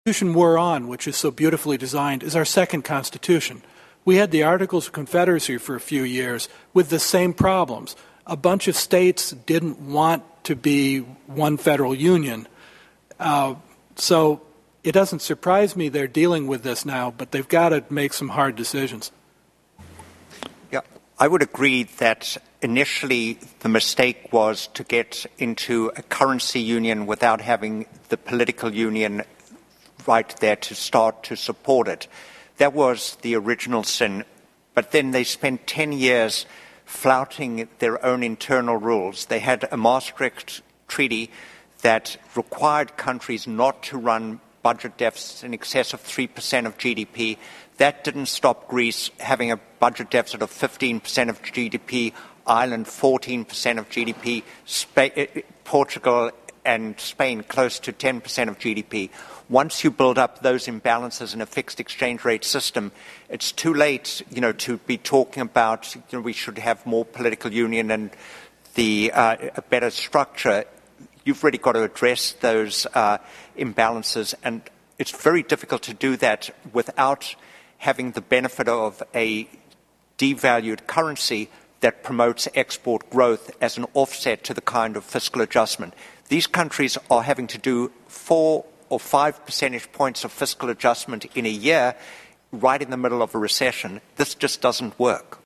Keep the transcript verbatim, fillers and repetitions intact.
Constitution we're on, which is so beautifully designed, is our second Constitution. We had the Articles of Confederacy for a few years with the same problems. A bunch of states didn't want to be one federal union. Uh, so it doesn't surprise me they're dealing with this now, but they've got to make some hard decisions. Yeah, I would agree that initially the mistake was to get into a currency union without having the political union right there to start to support it. That was the original sin. But then they spent ten years flouting their own internal rules. They had a Maastricht Treaty that required countries not to run budget deficits in excess of three percent of G D P. That didn't stop Greece having a budget deficit of fifteen percent of G D P, Ireland fourteen percent of G D P, Spain, Portugal and Spain close to ten percent of G D P. Once you build up those imbalances in a fixed exchange rate system, it's too late, you know, to be talking about, you know, we should have more political union and the uh, a better structure. You've really got to address those uh, imbalances, and it's very difficult to do that without having the benefit of a devalued currency that promotes export growth as an offset to the kind of fiscal adjustment. These countries are having to do four or five percentage points of fiscal adjustment in a year right in the middle of a recession. This just doesn't work.